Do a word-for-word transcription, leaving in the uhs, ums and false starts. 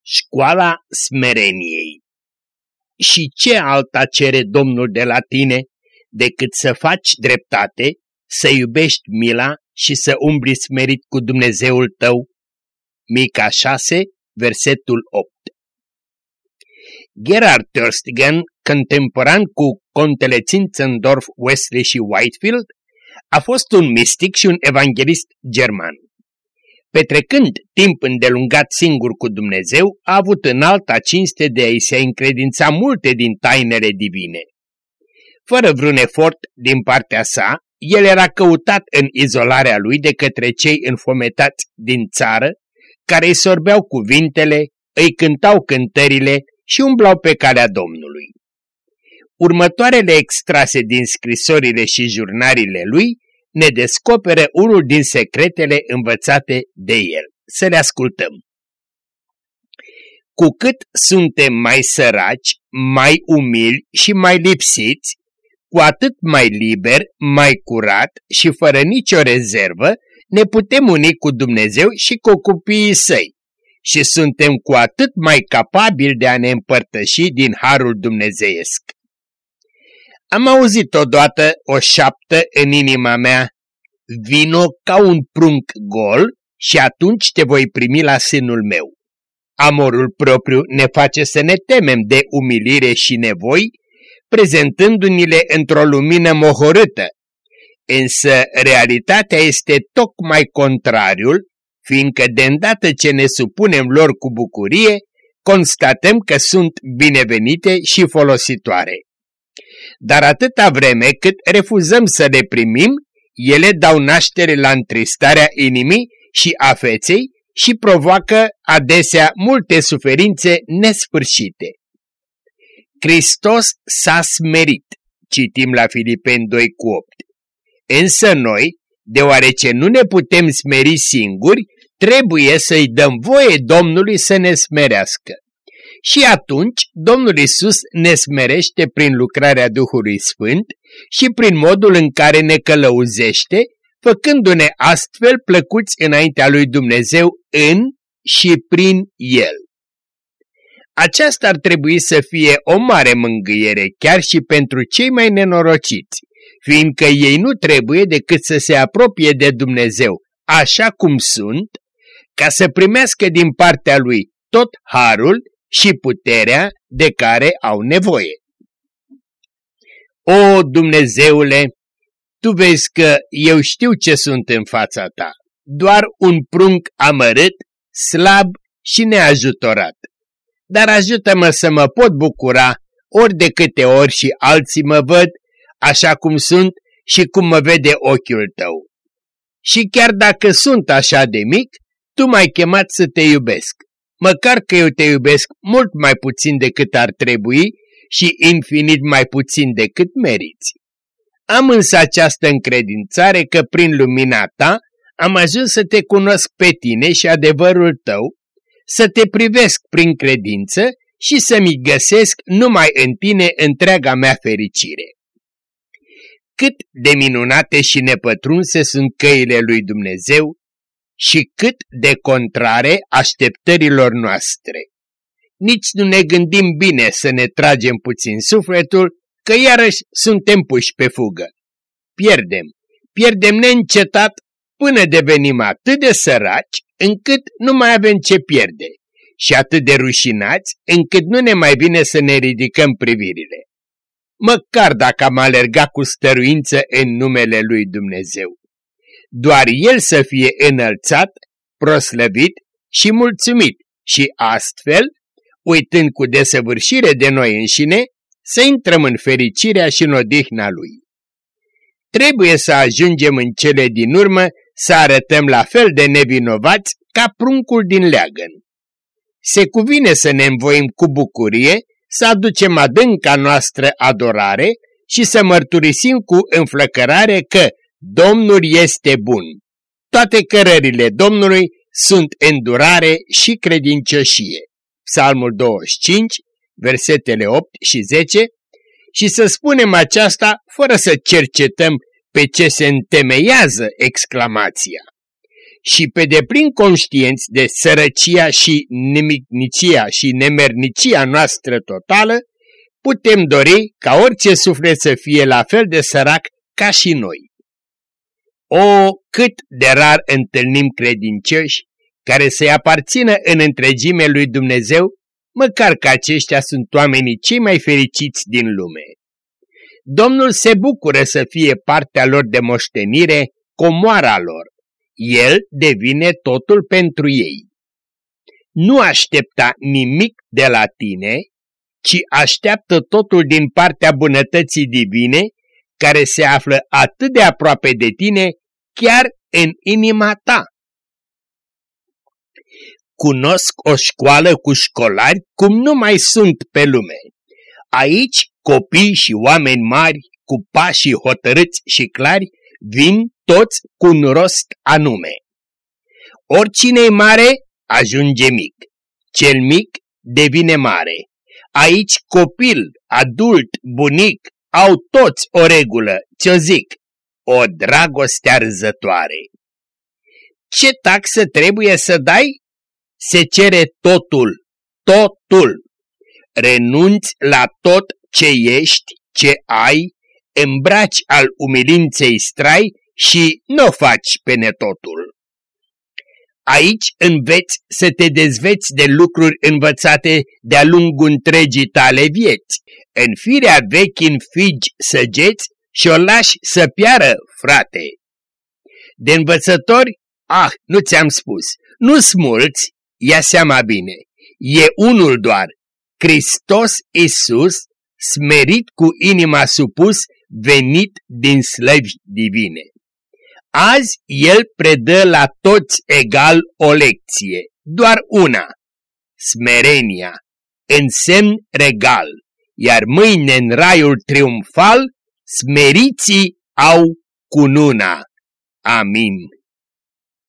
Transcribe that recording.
Școala smereniei. Și ce alta cere Domnul de la tine decât să faci dreptate, să iubești mila și să umbli smerit cu Dumnezeul tău? Mica șase, versetul opt. Gerhard Tersteegen, contemporan cu contele Zinzendorf, Wesley și Whitefield, a fost un mistic și un evanghelist german. Petrecând timp îndelungat singur cu Dumnezeu, a avut înalta cinste de a-i se încredința multe din tainele divine. Fără vreun efort din partea sa, el era căutat în izolarea lui de către cei înfometați din țară, care îi sorbeau cuvintele, îi cântau cântările și umblau pe calea Domnului. Următoarele extrase din scrisorile și jurnalele lui ne descoperă unul din secretele învățate de el. Să le ascultăm. Cu cât suntem mai săraci, mai umili și mai lipsiți, cu atât mai liber, mai curat și fără nicio rezervă, ne putem uni cu Dumnezeu și cu copiii săi și suntem cu atât mai capabili de a ne împărtăși din harul dumnezeiesc. Am auzit odată o șaptă în inima mea: vino ca un prunc gol și atunci te voi primi la sânul meu. Amorul propriu ne face să ne temem de umilire și nevoi, prezentându-ni-le într-o lumină mohorâtă. Însă realitatea este tocmai contrariul, fiindcă de îndată ce ne supunem lor cu bucurie, constatăm că sunt binevenite și folositoare. Dar atâta vreme cât refuzăm să le primim, ele dau naștere la întristarea inimii și a feței și provoacă adesea multe suferințe nesfârșite. Hristos s-a smerit, citim la Filipeni doi cu opt. Însă noi, deoarece nu ne putem smeri singuri, trebuie să-i dăm voie Domnului să ne smerească. Și atunci Domnul Iisus ne smerește prin lucrarea Duhului Sfânt și prin modul în care ne călăuzește, făcându-ne astfel plăcuți înaintea lui Dumnezeu în și prin El. Aceasta ar trebui să fie o mare mângâiere chiar și pentru cei mai nenorociți, fiindcă ei nu trebuie decât să se apropie de Dumnezeu așa cum sunt, ca să primească din partea Lui tot harul și puterea de care au nevoie. O, Dumnezeule, Tu vezi că eu știu ce sunt în fața Ta, doar un prunc amărât, slab și neajutorat. Dar ajută-mă să mă pot bucura ori de câte ori și alții mă văd așa cum sunt și cum mă vede ochiul Tău. Și chiar dacă sunt așa de mic, Tu m-ai chemat să Te iubesc, măcar că eu Te iubesc mult mai puțin decât ar trebui și infinit mai puțin decât meriți. Am însă această încredințare că prin lumina Ta am ajuns să Te cunosc pe Tine și adevărul Tău, să Te privesc prin credință și să-mi găsesc numai în Tine întreaga mea fericire. Cât de minunate și nepătrunse sunt căile lui Dumnezeu și cât de contrare așteptărilor noastre. Nici nu ne gândim bine să ne tragem puțin sufletul, că iarăși suntem puși pe fugă. Pierdem, pierdem neîncetat până devenim atât de săraci încât nu mai avem ce pierde și atât de rușinați încât nu ne mai vine să ne ridicăm privirile. Măcar dacă am alergat cu stăruință în numele lui Dumnezeu. Doar El să fie înălțat, proslăvit și mulțumit și astfel, uitând cu desăvârșire de noi înșine, să intrăm în fericirea și în odihna Lui. Trebuie să ajungem în cele din urmă să arătăm la fel de nevinovați ca pruncul din leagăn. Se cuvine să ne învoim cu bucurie, să aducem adânca noastră adorare și să mărturisim cu înflăcărare că Domnul este bun. Toate cărările Domnului sunt îndurare și credincioșie. Psalmul douăzeci și cinci, versetele opt și zece, și să spunem aceasta fără să cercetăm pe ce se întemeiază exclamația. și pe deplin conștienți de sărăcia și nimicnicia și nemernicia noastră totală, putem dori ca orice suflet să fie la fel de sărac ca și noi. O, cât de rar întâlnim credincioși care să-i aparțină în întregime lui Dumnezeu, măcar că aceștia sunt oamenii cei mai fericiți din lume. Domnul se bucură să fie partea lor de moștenire, comoara lor. El devine totul pentru ei. Nu aștepta nimic de la tine, ci așteaptă totul din partea bunătății divine, care se află atât de aproape de tine, chiar în inima ta. Cunosc o școală cu școlari cum nu mai sunt pe lume. Aici copii și oameni mari, cu pașii hotărâți și clari, vin toți cu un rost anume. Oricine-i mare ajunge mic, cel mic devine mare. Aici copil, adult, bunic au toți o regulă, ce-o zic, o dragoste arzătoare. Ce taxă trebuie să dai? Se cere totul, totul. Renunți la tot ce ești, ce ai, îmbraci al umilinței strai și nu faci pe netotul. Aici înveți să te dezveți de lucruri învățate de-a lungul întregii tale vieți. În firea vechi înfigi săgeți și o lași să piară, frate. De învățători, ah, nu ți-am spus, nu-s mulți, ia seama bine, e unul doar, Hristos Iisus, smerit cu inima supus, venit din slăvi divine. Azi El predă la toți egal o lecție, doar una, smerenia, în semn regal, iar mâine în raiul triumfal, smeriții au cununa. Amin.